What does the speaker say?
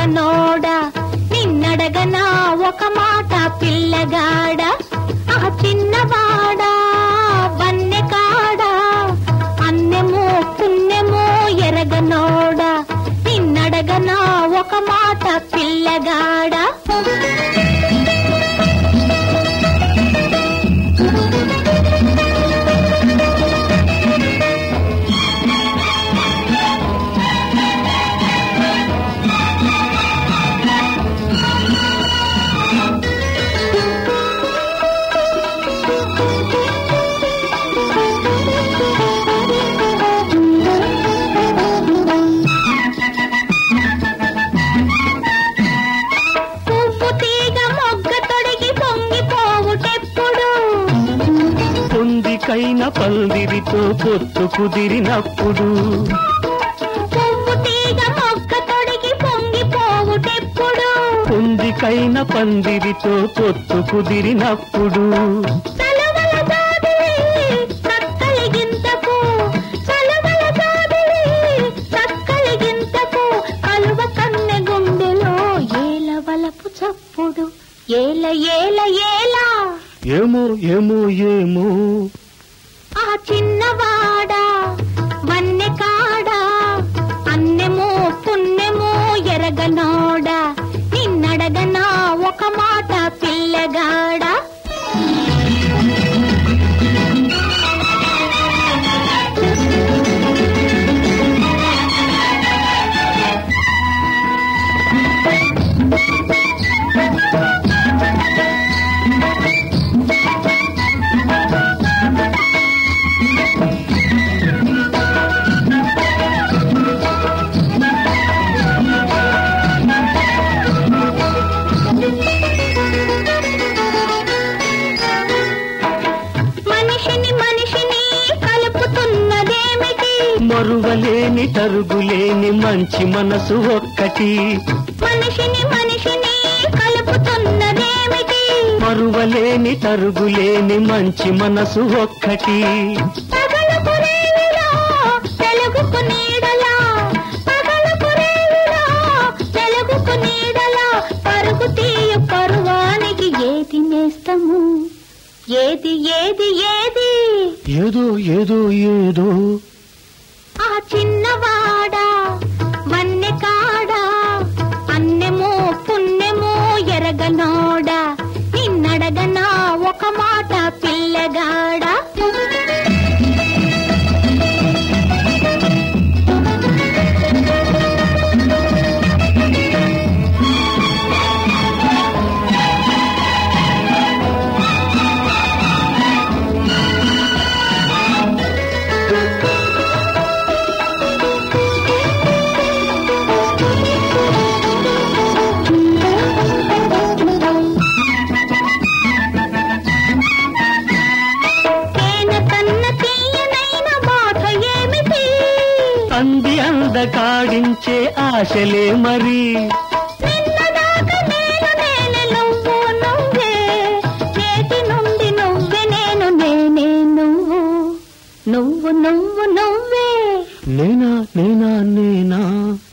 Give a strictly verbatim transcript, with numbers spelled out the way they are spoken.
ఎరగనోడా నిన్నడగనా ఒక మాట పిల్లగాడ ఆ చిన్నవాడా వన్నె కాడా అన్నెమో పుణ్యమో ఎరగనోడా నిన్నడగనా ఒక మాట పిల్లగాడా కైన పందిరితో పొత్తు కుదిరినప్పుడు పువ్వు తీగ మొక్క తొడిగి పొంగిపోవుటెప్పుడు పొందికైన పందిరితో పొత్తు కుదిరినప్పుడు చలవల జాబిలి చక్కలిగింతకు చలవల జాబిలి చక్కలిగింతకు కలువ కన్నె గుండెలో ఏల వలపు చప్పుడు ఏల ఏల ఏల ఏమో ఏమో ఏమో ఆ చిన్నవాడా వన్నె కాడా అన్నెమో పుణ్యమో ఎరగనోడా నిన్నడగనా ఒక మాట పిల్లగాడా మరువలేని తరుగులేని మంచి మనసు ఒక్కటి మనిషిని మనిషిని కలుపుతున్నదేమిటి మరువలేని తరుగులేని మంచి మనసు ఒక్కటి పగలుకు రేవిలో తెలుగుకు నీడలా పగలుకు రేవిలో తెలుగుకు నీడలా పరుగు తీయు పరువానికి ఏది నేస్తము ఏది ఏది ఏది ఏదో ఏదో ఏదో ఆ చిన్నవాడా వన్నె కాడా అన్నెమో పుణ్యమో ఎరగనోడా నిన్నడగనా ఒక మాట పిల్లగాడా అంది అందకాడించే ఆశలే మరి నిన్నదాకా నేను నేనే నువ్వు నువ్వే నేటి నుండి నువ్వే నేను నేనే నువ్వు నువ్వు నువ్వు నువ్వే నేనా నేనా నేనా